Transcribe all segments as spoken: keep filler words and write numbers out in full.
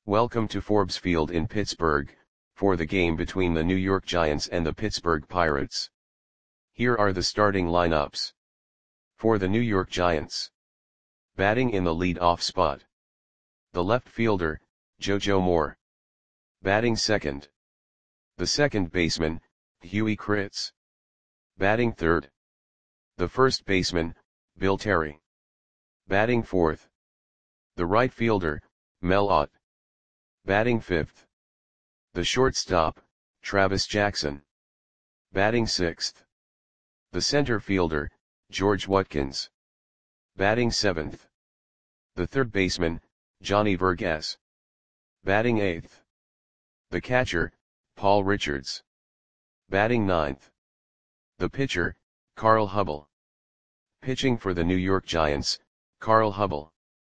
Welcome to Forbes Field in Pittsburgh, for the game between the New York Giants and the Pittsburgh Pirates. Here are the starting lineups. For the New York Giants. Batting in the lead-off spot. The left fielder, JoJo Moore. Batting second. The second baseman, Huey Kritz. Batting third. The first baseman, Bill Terry. Batting fourth. The right fielder, Mel Ott. Batting fifth. The shortstop, Travis Jackson. Batting sixth. The center fielder, George Watkins. Batting seventh. The third baseman, Johnny Vergas. Batting eighth. The catcher, Paul Richards. Batting ninth. The pitcher, Carl Hubbell. Pitching for the New York Giants, Carl Hubbell.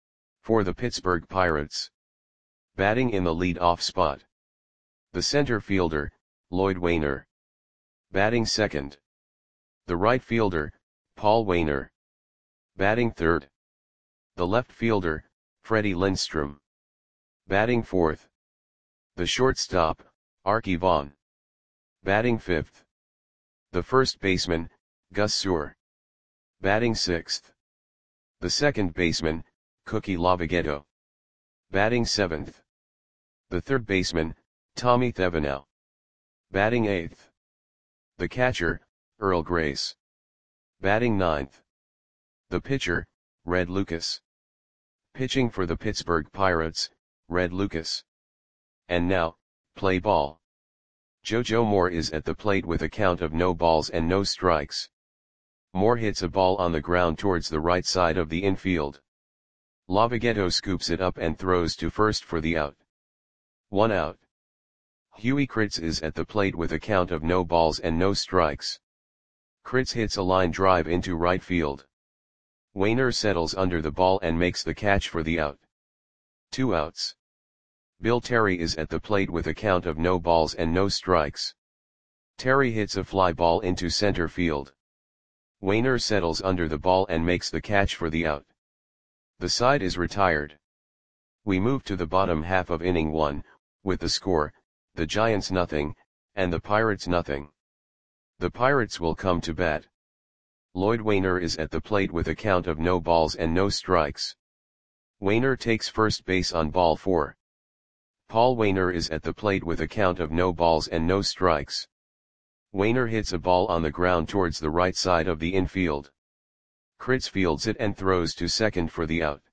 For the Pittsburgh Pirates. Batting in the lead-off spot. The center fielder, Lloyd Waner. Batting second. The right fielder, Paul Waner. Batting third. The left fielder, Freddie Lindstrom. Batting fourth. The shortstop, Arky Vaughan. Batting fifth. The first baseman, Gus Sewell. Batting sixth. The second baseman, Cookie Lavagetto. Batting seventh. The third baseman, Tommy Thevenot. Batting eighth. The catcher, Earl Grace. Batting ninth. The pitcher, Red Lucas. Pitching for the Pittsburgh Pirates, Red Lucas. And now, play ball. JoJo Moore is at the plate with a count of no balls and no strikes. Moore hits a ball on the ground towards the right side of the infield. Lavagetto scoops it up and throws to first for the out. One out. Huey Kritz is at the plate with a count of no balls and no strikes. Kritz hits a line drive into right field. Waner settles under the ball and makes the catch for the out. Two outs. Bill Terry is at the plate with a count of no balls and no strikes. Terry hits a fly ball into center field. Waner settles under the ball and makes the catch for the out. The side is retired. We move to the bottom half of inning one, with the score, the Giants nothing, and the Pirates nothing. The Pirates will come to bat. Lloyd Waner is at the plate with a count of no balls and no strikes. Waner takes first base on ball four. Paul Waner is at the plate with a count of no balls and no strikes. Waner hits a ball on the ground towards the right side of the infield. Kritz fields it and throws to second for the out.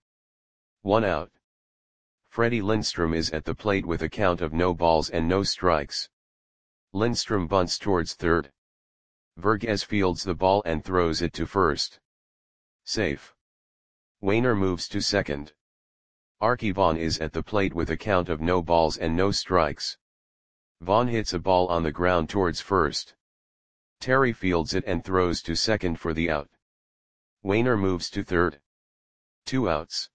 One out. Freddie Lindstrom is at the plate with a count of no balls and no strikes. Lindstrom bunts towards third. Vergas fields the ball and throws it to first. Safe. Waner moves to second. Arky Vaughan is at the plate with a count of no balls and no strikes. Vaughan hits a ball on the ground towards first. Terry fields it and throws to second for the out. Waner moves to third. Two outs.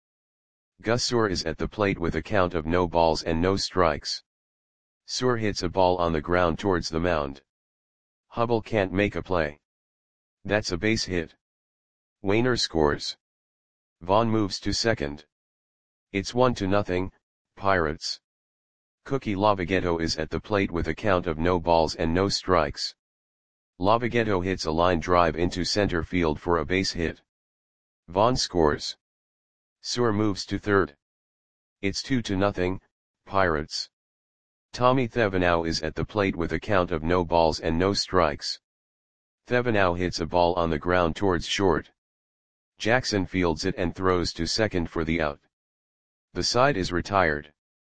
Gus Sewell is at the plate with a count of no balls and no strikes. Sewell hits a ball on the ground towards the mound. Hubbell can't make a play. That's a base hit. Waner scores. Vaughan moves to second. It's one to nothing, Pirates. Cookie Lavagetto is at the plate with a count of no balls and no strikes. Lavagetto hits a line drive into center field for a base hit. Vaughan scores. Sewell moves to third. It's two to nothing, Pirates. Tommy Thevenot is at the plate with a count of no balls and no strikes. Thevenot hits a ball on the ground towards short. Jackson fields it and throws to second for the out. The side is retired.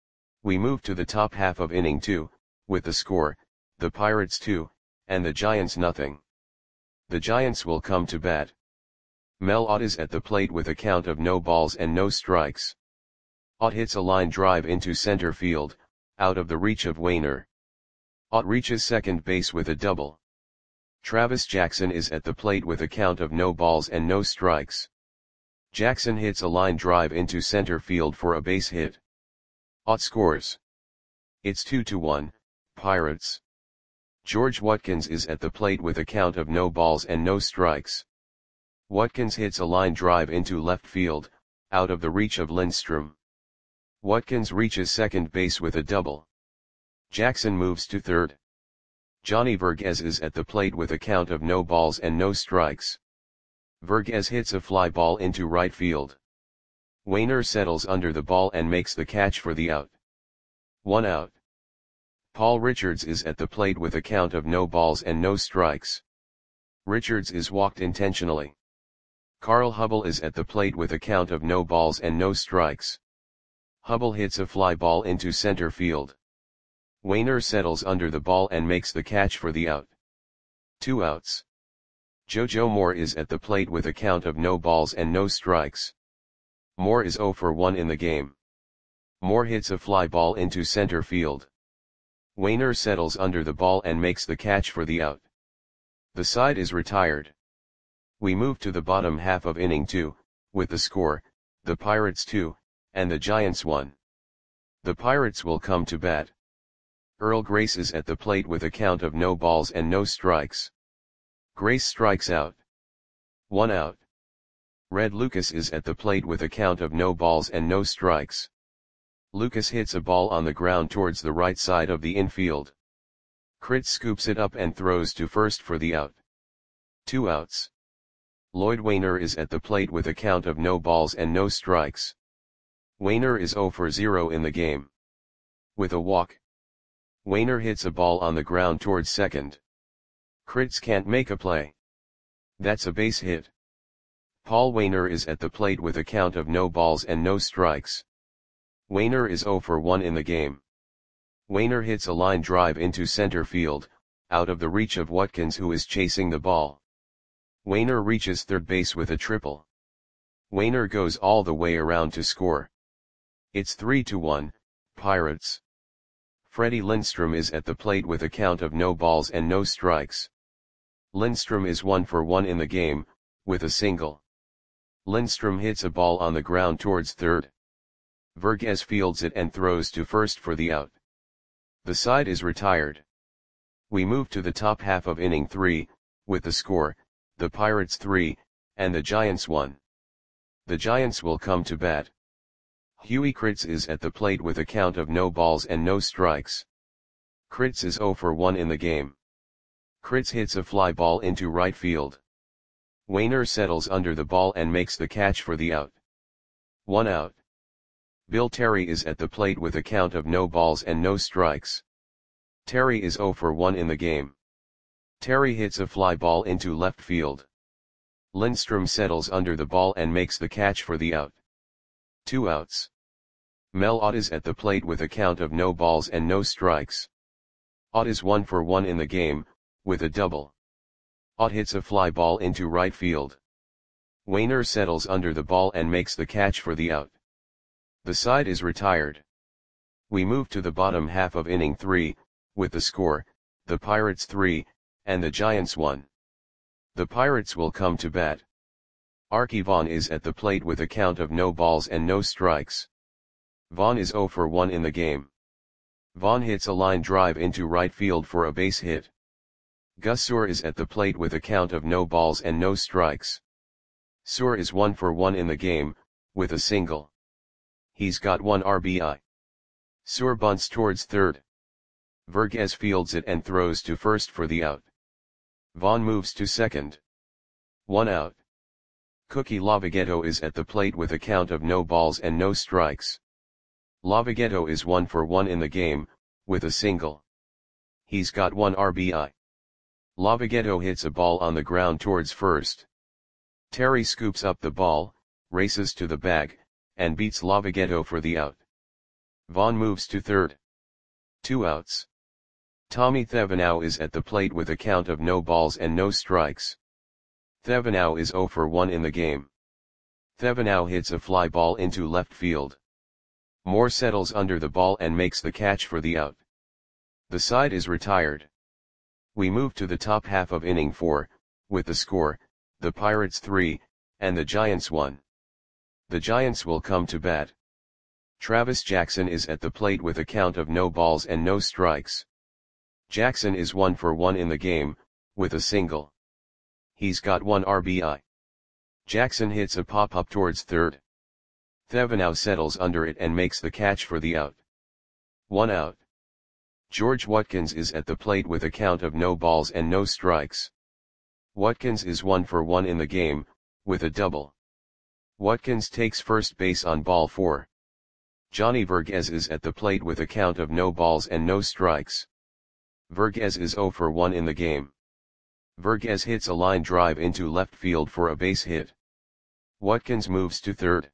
We move to the top half of inning two, with the score, the Pirates two, and the Giants nothing. The Giants will come to bat. Mel Ott is at the plate with a count of no balls and no strikes. Ott hits a line drive into center field, out of the reach of Waner. Ott reaches second base with a double. Travis Jackson is at the plate with a count of no balls and no strikes. Jackson hits a line drive into center field for a base hit. Ott scores. It's two to one, Pirates. George Watkins is at the plate with a count of no balls and no strikes. Watkins hits a line drive into left field, out of the reach of Lindstrom. Watkins reaches second base with a double. Jackson moves to third. Johnny Verghese is at the plate with a count of no balls and no strikes. Verghese hits a fly ball into right field. Wainer settles under the ball and makes the catch for the out. One out. Paul Richards is at the plate with a count of no balls and no strikes. Richards is walked intentionally. Carl Hubble is at the plate with a count of no balls and no strikes. Hubble hits a fly ball into center field. Wainer settles under the ball and makes the catch for the out. Two outs. JoJo Moore is at the plate with a count of no balls and no strikes. Moore is zero for one in the game. Moore hits a fly ball into center field. Wainer settles under the ball and makes the catch for the out. The side is retired. We move to the bottom half of inning two, with the score, the Pirates two, and the Giants one. The Pirates will come to bat. Earl Grace is at the plate with a count of no balls and no strikes. Grace strikes out. One out. Red Lucas is at the plate with a count of no balls and no strikes. Lucas hits a ball on the ground towards the right side of the infield. Critz scoops it up and throws to first for the out. Two outs. Lloyd Wainer is at the plate with a count of no balls and no strikes. Wainer is zero for zero in the game. With a walk. Wainer hits a ball on the ground towards second. Critz can't make a play. That's a base hit. Paul Wainer is at the plate with a count of no balls and no strikes. Wainer is zero for one in the game. Wainer hits a line drive into center field, out of the reach of Watkins, who is chasing the ball. Wainer reaches third base with a triple. Wainer goes all the way around to score. It's three to one, Pirates. Freddie Lindstrom is at the plate with a count of no balls and no strikes. Lindstrom is one for one in the game, with a single. Lindstrom hits a ball on the ground towards third. Verghese fields it and throws to first for the out. The side is retired. We move to the top half of inning three, with the score, the Pirates three, and the Giants one. The Giants will come to bat. Huey Critz is at the plate with a count of no balls and no strikes. Critz is zero for one in the game. Critz hits a fly ball into right field. Wainer settles under the ball and makes the catch for the out. One out. Bill Terry is at the plate with a count of no balls and no strikes. Terry is zero for one in the game. Terry hits a fly ball into left field. Lindstrom settles under the ball and makes the catch for the out. Two outs. Mel Ott is at the plate with a count of no balls and no strikes. Ott is one for one in the game, with a double. Ott hits a fly ball into right field. Wainer settles under the ball and makes the catch for the out. The side is retired. We move to the bottom half of inning three, with the score, the Pirates three, and the Giants one. The Pirates will come to bat. Archie Vaughn is at the plate with a count of no balls and no strikes. Vaughn is zero for one in the game. Vaughn hits a line drive into right field for a base hit. Gus Suhr is at the plate with a count of no balls and no strikes. Suhr is one for one in the game, with a single. He's got one R B I. Suhr bunts towards third. Verghese fields it and throws to first for the out. Vaughn moves to second. One out. Cookie Lavagetto is at the plate with a count of no balls and no strikes. Lavagetto is one for one in the game, with a single. He's got one R B I. Lavagetto hits a ball on the ground towards first. Terry scoops up the ball, races to the bag, and beats Lavagetto for the out. Vaughn moves to third. Two outs. Tommy Thevenot is at the plate with a count of no balls and no strikes. Thevenot is zero for one in the game. Thevenot hits a fly ball into left field. Moore settles under the ball and makes the catch for the out. The side is retired. We move to the top half of inning four, with the score, the Pirates three, and the Giants one. The Giants will come to bat. Travis Jackson is at the plate with a count of no balls and no strikes. Jackson is one for one in the game, with a single. He's got one R B I. Jackson hits a pop-up towards third. Thevenot settles under it and makes the catch for the out. One out. George Watkins is at the plate with a count of no balls and no strikes. Watkins is one for one in the game, with a double. Watkins takes first base on ball four. Johnny Verghese is at the plate with a count of no balls and no strikes. Verghese is zero for one in the game. Verghese hits a line drive into left field for a base hit. Watkins moves to third.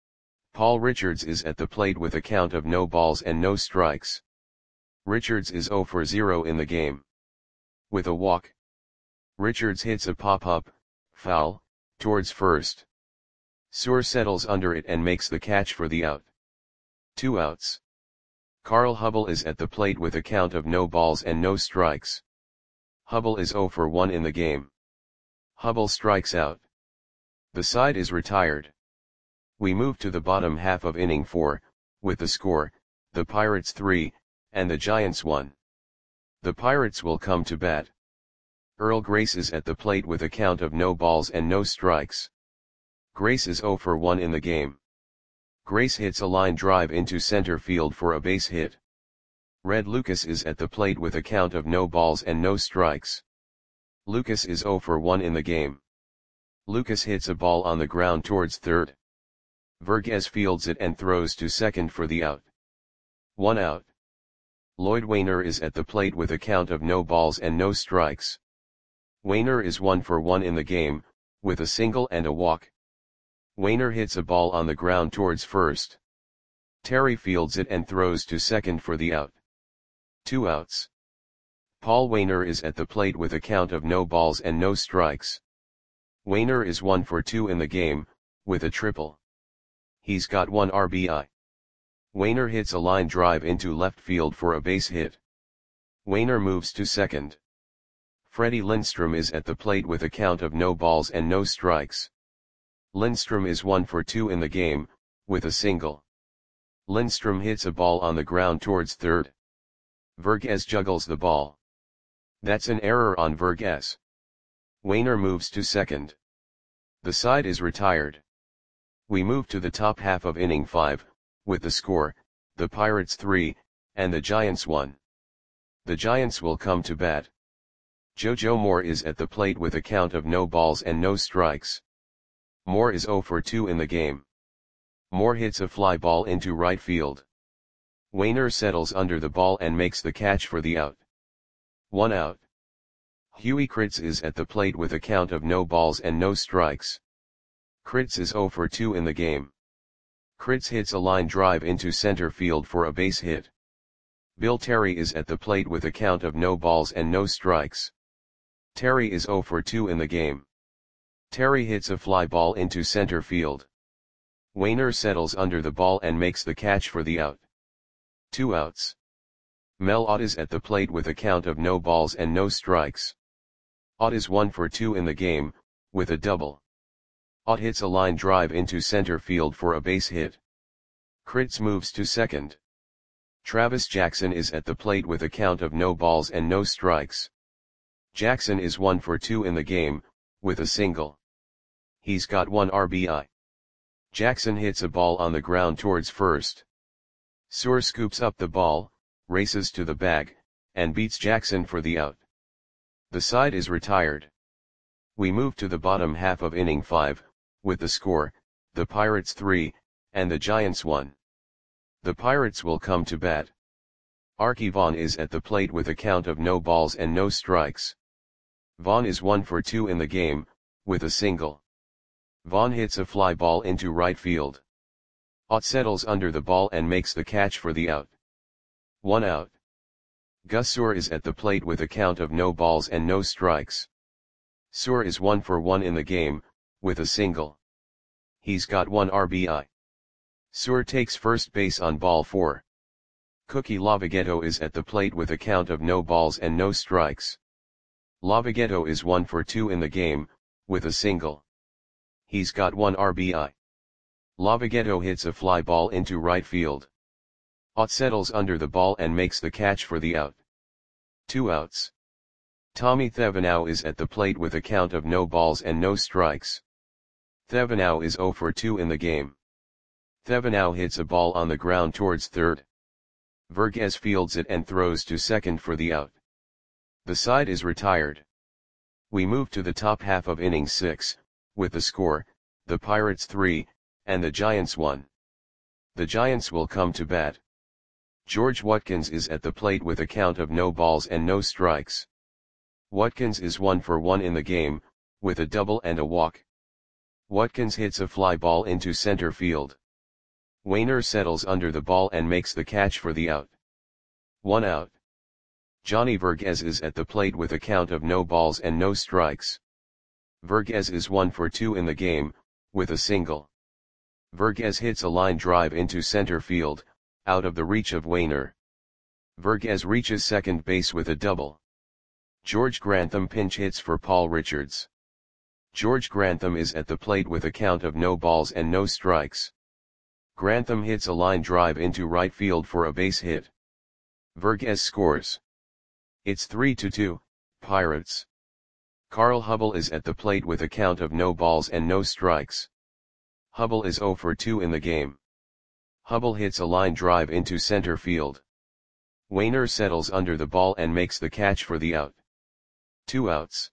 Paul Richards is at the plate with a count of no balls and no strikes. Richards is zero for zero in the game. With a walk, Richards hits a pop-up, foul, towards first. Suhr settles under it and makes the catch for the out. Two outs. Carl Hubbell is at the plate with a count of no balls and no strikes. Hubbell is zero for one in the game. Hubbell strikes out. The side is retired. We move to the bottom half of inning four, with the score, the Pirates three, and the Giants one. The Pirates will come to bat. Earl Grace is at the plate with a count of no balls and no strikes. Grace is zero for one in the game. Grace hits a line drive into center field for a base hit. Red Lucas is at the plate with a count of no balls and no strikes. Lucas is zero for one in the game. Lucas hits a ball on the ground towards third. Verghese fields it and throws to second for the out. One out. Lloyd Waner is at the plate with a count of no balls and no strikes. Waner is one for one in the game, with a single and a walk. Waner hits a ball on the ground towards first. Terry fields it and throws to second for the out. Two outs. Paul Waner is at the plate with a count of no balls and no strikes. Waner is one for two in the game, with a triple. He's got one R B I. Waner hits a line drive into left field for a base hit. Waner moves to second. Freddie Lindstrom is at the plate with a count of no balls and no strikes. Lindstrom is one for two in the game, with a single. Lindstrom hits a ball on the ground towards third. Verghese juggles the ball. That's an error on Verghese. Waner moves to second. The side is retired. We move to the top half of inning five, with the score, the Pirates three, and the Giants one. The Giants will come to bat. JoJo Moore is at the plate with a count of no balls and no strikes. Moore is zero for two in the game. Moore hits a fly ball into right field. Waner settles under the ball and makes the catch for the out. One out. Huey Kritz is at the plate with a count of no balls and no strikes. Kritz is zero for two in the game. Kritz hits a line drive into center field for a base hit. Bill Terry is at the plate with a count of no balls and no strikes. Terry is zero for two in the game. Terry hits a fly ball into center field. Waner settles under the ball and makes the catch for the out. Two outs. Mel Ott is at the plate with a count of no balls and no strikes. Ott is one for two in the game, with a double. Ott hits a line drive into center field for a base hit. Kritz moves to second. Travis Jackson is at the plate with a count of no balls and no strikes. Jackson is one for two in the game, with a single. He's got one R B I. Jackson hits a ball on the ground towards first. Suhr scoops up the ball, races to the bag, and beats Jackson for the out. The side is retired. We move to the bottom half of inning five, with the score, the Pirates three, and the Giants one. The Pirates will come to bat. Arky Vaughan is at the plate with a count of no balls and no strikes. Vaughan is one for two in the game, with a single. Vaughan hits a fly ball into right field. Ott settles under the ball and makes the catch for the out. One out. Gus Suhr is at the plate with a count of no balls and no strikes. Suhr is one for one in the game, with a single. He's got one R B I. Suhr takes first base on ball four. Cookie Lavagetto is at the plate with a count of no balls and no strikes. Lavagetto is one for two in the game, with a single. He's got one R B I. Lavagetto hits a fly ball into right field. Ott settles under the ball and makes the catch for the out. Two outs. Tommy Thevenot is at the plate with a count of no balls and no strikes. Thevenot is zero for two in the game. Thevenot hits a ball on the ground towards third. Vergez fields it and throws to second for the out. The side is retired. We move to the top half of inning six, with the score, the Pirates three, and the Giants one. The Giants will come to bat. George Watkins is at the plate with a count of no balls and no strikes. Watkins is one for one in the game, with a double and a walk. Watkins hits a fly ball into center field. Wainer settles under the ball and makes the catch for the out. One out. Johnny Vergez is at the plate with a count of no balls and no strikes. Vergez is one for two in the game, with a single. Vergez hits a line drive into center field, out of the reach of Wainer. Vergez reaches second base with a double. George Grantham pinch hits for Paul Richards. George Grantham is at the plate with a count of no balls and no strikes. Grantham hits a line drive into right field for a base hit. Vergez scores. It's three to two, Pirates. Carl Hubbell is at the plate with a count of no balls and no strikes. Hubbell is zero for two in the game. Hubbell hits a line drive into center field. Wainer settles under the ball and makes the catch for the out. Two outs.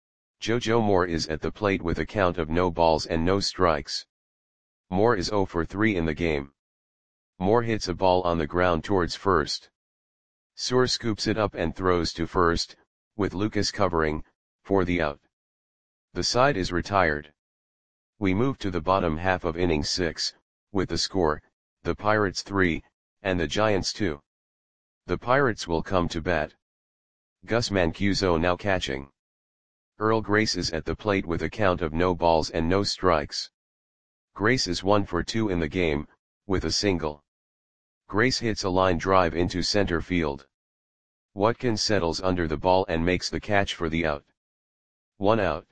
JoJo Moore is at the plate with a count of no balls and no strikes. Moore is zero for three in the game. Moore hits a ball on the ground towards first. Suhr scoops it up and throws to first, with Lucas covering, for the out. The side is retired. We move to the bottom half of inning six, with the score, the Pirates three, and the Giants two. The Pirates will come to bat. Gus Mancuso now catching. Earl Grace is at the plate with a count of no balls and no strikes. Grace is one for two in the game, with a single. Grace hits a line drive into center field. Watkins settles under the ball and makes the catch for the out. One out.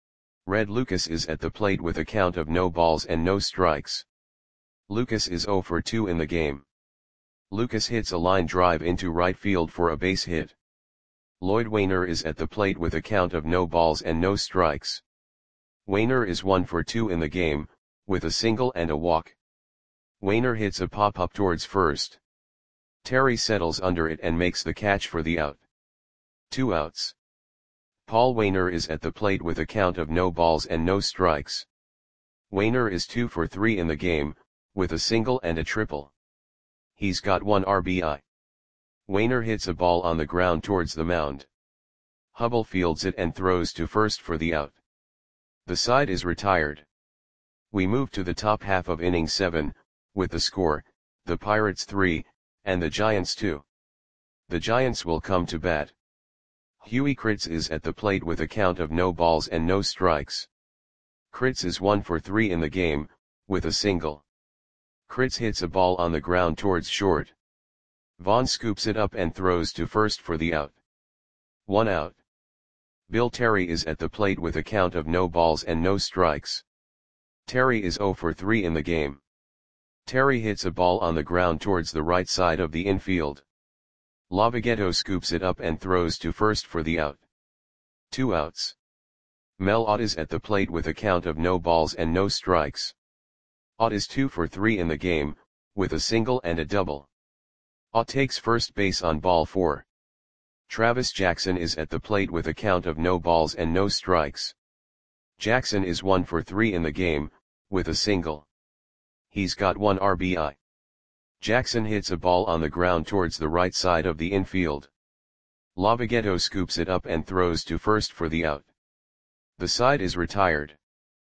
Red Lucas is at the plate with a count of no balls and no strikes. Lucas is zero for two in the game. Lucas hits a line drive into right field for a base hit. Lloyd Wainer is at the plate with a count of no balls and no strikes. Wainer is one for two in the game, with a single and a walk. Wainer hits a pop-up towards first. Terry settles under it and makes the catch for the out. Two outs. Paul Wainer is at the plate with a count of no balls and no strikes. Wainer is two for three in the game, with a single and a triple. He's got one R B I. Wainer hits a ball on the ground towards the mound. Hubbell fields it and throws to first for the out. The side is retired. We move to the top half of inning seven, with the score, the Pirates three, and the Giants two. The Giants will come to bat. Huey Kritz is at the plate with a count of no balls and no strikes. Kritz is one for three in the game, with a single. Kritz hits a ball on the ground towards short. Vaughn scoops it up and throws to first for the out. One out. Bill Terry is at the plate with a count of no balls and no strikes. Terry is zero for three in the game. Terry hits a ball on the ground towards the right side of the infield. Lavogetto scoops it up and throws to first for the out. Two outs. Mel Ott is at the plate with a count of no balls and no strikes. Ott is two for three in the game, with a single and a double. Ott takes first base on ball four. Travis Jackson is at the plate with a count of no balls and no strikes. Jackson is one for three in the game, with a single. He's got one R B I. Jackson hits a ball on the ground towards the right side of the infield. Lavogetto scoops it up and throws to first for the out. The side is retired.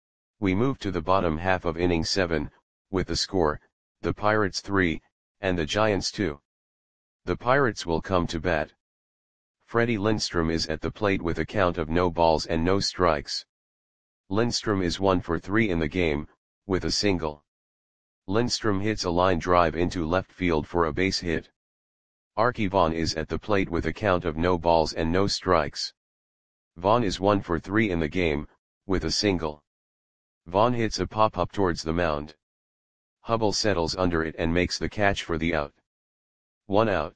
We move to the bottom half of inning seven, with the score, the Pirates three, and the Giants two. The Pirates will come to bat. Freddie Lindstrom is at the plate with a count of no balls and no strikes. Lindstrom is one for three in the game, with a single. Lindstrom hits a line drive into left field for a base hit. Archie Vaughn is at the plate with a count of no balls and no strikes. Vaughn is one for three in the game, with a single. Vaughn hits a pop-up towards the mound. Hubbell settles under it and makes the catch for the out. One out.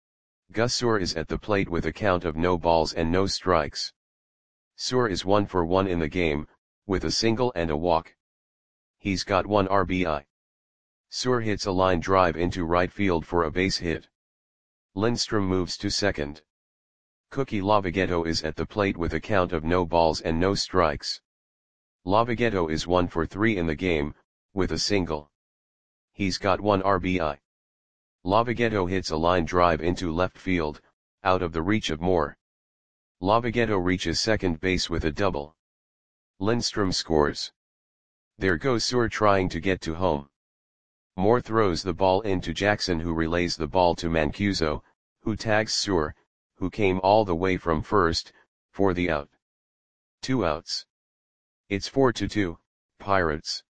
Gus Suhr is at the plate with a count of no balls and no strikes. Suhr is one for one in the game, with a single and a walk. He's got one R B I. Suhr hits a line drive into right field for a base hit. Lindstrom moves to second. Cookie Lavogetto is at the plate with a count of no balls and no strikes. Lavogetto is one for three in the game, with a single. He's got one R B I. Lavogetto hits a line drive into left field, out of the reach of Moore. Lavogetto reaches second base with a double. Lindstrom scores. There goes Suhr trying to get to home. Moore throws the ball into Jackson, who relays the ball to Mancuso, who tags Suhr, who came all the way from first, for the out. Two outs. It's four to two, Pirates.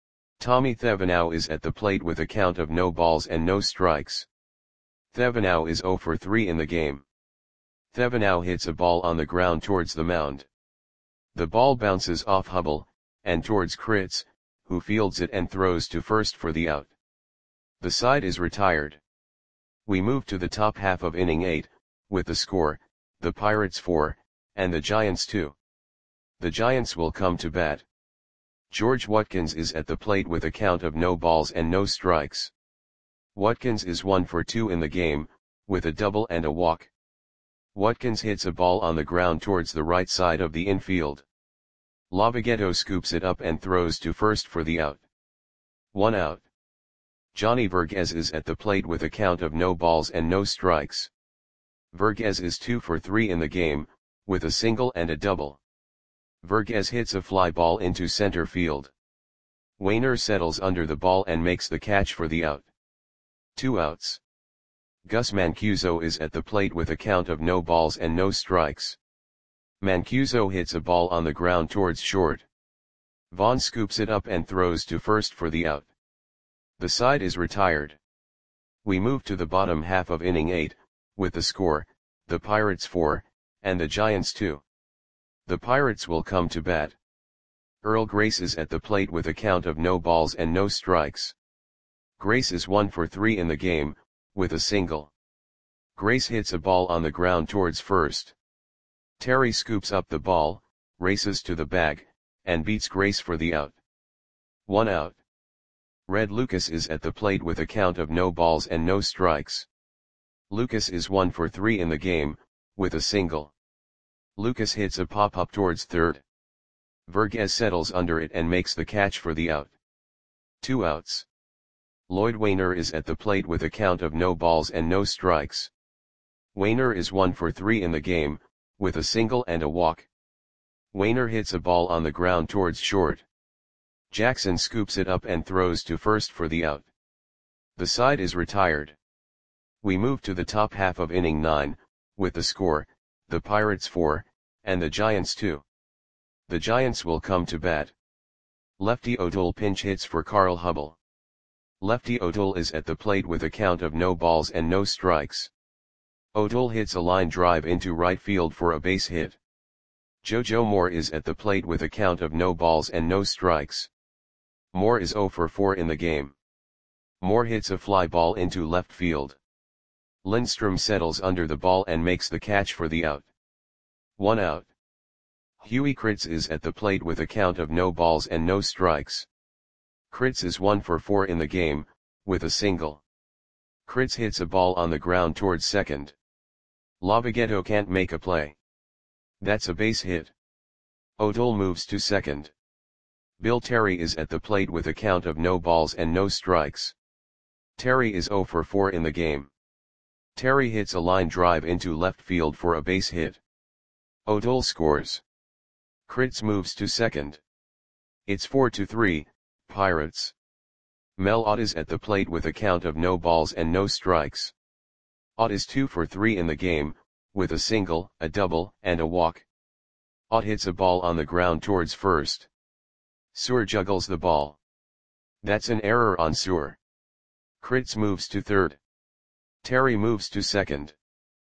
Tommy Thevenot is at the plate with a count of no balls and no strikes. Thevenot is zero for three in the game. Thevenot hits a ball on the ground towards the mound. The ball bounces off Hubble, and towards Kritz, who fields it and throws to first for the out. The side is retired. We move to the top half of inning eight, with the score, the Pirates four, and the Giants two. The Giants will come to bat. George Watkins is at the plate with a count of no balls and no strikes. Watkins is one for two in the game, with a double and a walk. Watkins hits a ball on the ground towards the right side of the infield. Lavogetto scoops it up and throws to first for the out. One out. Johnny Verghese is at the plate with a count of no balls and no strikes. Verghese is two for three in the game, with a single and a double. Verghese hits a fly ball into center field. Wainer settles under the ball and makes the catch for the out. Two outs. Gus Mancuso is at the plate with a count of no balls and no strikes. Mancuso hits a ball on the ground towards short. Vaughn scoops it up and throws to first for the out. The side is retired. We move to the bottom half of inning eight, with the score, the Pirates four, and the Giants two. The Pirates will come to bat. Earl Grace is at the plate with a count of no balls and no strikes. Grace is one for three in the game, with a single. Grace hits a ball on the ground towards first. Terry scoops up the ball, races to the bag, and beats Grace for the out. One out. Red Lucas is at the plate with a count of no balls and no strikes. Lucas is one for three in the game, with a single. Lucas hits a pop-up towards third. Verghese settles under it and makes the catch for the out. Two outs. Lloyd Wainer is at the plate with a count of no balls and no strikes. Wainer is one for three in the game, with a single and a walk. Wainer hits a ball on the ground towards short. Jackson scoops it up and throws to first for the out. The side is retired. We move to the top half of inning nine, with the score, the Pirates four, and the Giants two. The Giants will come to bat. Lefty O'Toole pinch hits for Carl Hubble. Lefty O'Toole is at the plate with a count of no balls and no strikes. O'Toole hits a line drive into right field for a base hit. JoJo Moore is at the plate with a count of no balls and no strikes. Moore is zero for four in the game. Moore hits a fly ball into left field. Lindstrom settles under the ball and makes the catch for the out. One out. Huey Kritz is at the plate with a count of no balls and no strikes. Kritz is one for four in the game, with a single. Kritz hits a ball on the ground towards second. Lavogetto can't make a play. That's a base hit. O'Toole moves to second. Bill Terry is at the plate with a count of no balls and no strikes. Terry is zero for four in the game. Terry hits a line drive into left field for a base hit. O'Toole scores. Kritz moves to second. It's four to three, Pirates. Mel Ott is at the plate with a count of no balls and no strikes. Ott is two for three in the game, with a single, a double, and a walk. Ott hits a ball on the ground towards first. Suhr juggles the ball. That's an error on Suhr. Kritz moves to third. Terry moves to second.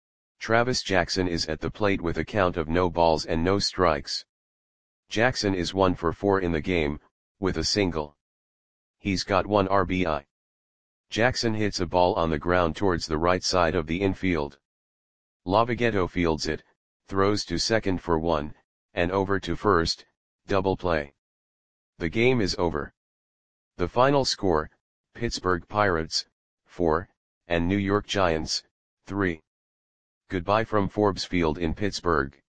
Travis Jackson is at the plate with a count of no balls and no strikes. Jackson is one for four in the game, with a single. He's got one R B I. Jackson hits a ball on the ground towards the right side of the infield. Lavogetto fields it, throws to second for one, and over to first, double play. The game is over. The final score, Pittsburgh Pirates, four, and New York Giants, three. Goodbye from Forbes Field in Pittsburgh.